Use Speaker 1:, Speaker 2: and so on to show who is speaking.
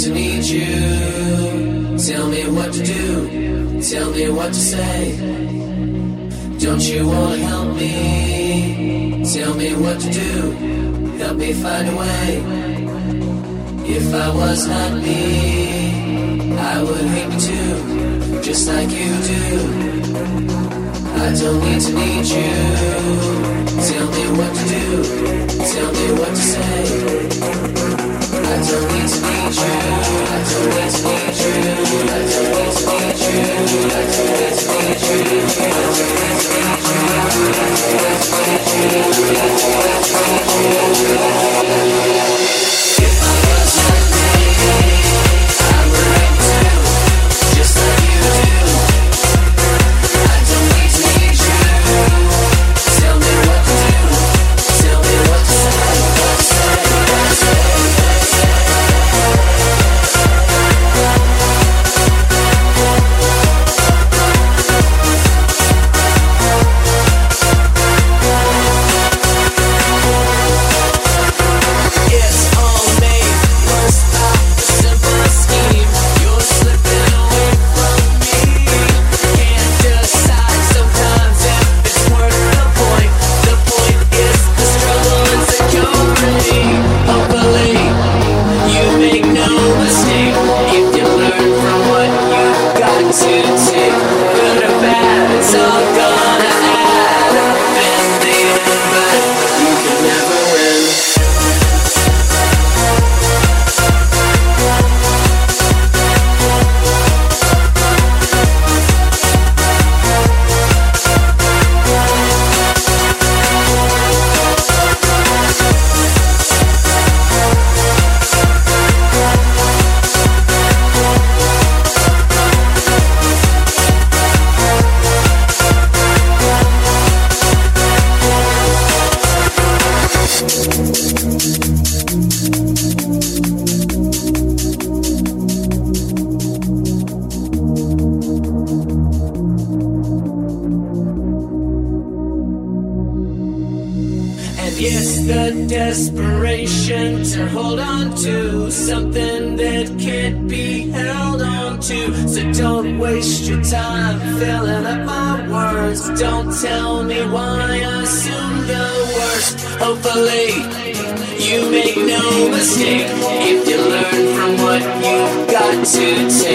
Speaker 1: to need you. Tell me what to do, tell me what to say. Don't you wanna help me? Tell me what to do, help me find a way. If I was not me, I would hate me too, just like you do. I don't need to need you. Tell me what to do, tell me what to say. I don't need to need you. I don't need to need you. I don't need to need you. I don't need to need you. I don't need to need you. I don't need to need you. I don't need to need you. If I was not me, I would hate too, just like you do. I don't need to need you. Tell me what to do. Tell me what to say. What to say. What to say. Desperation to hold on to something that can't be held on to. So don't waste your time filling up my words. Don't tell me why I assume the worst. Hopefully you make no mistake if you learn from what you've got to take.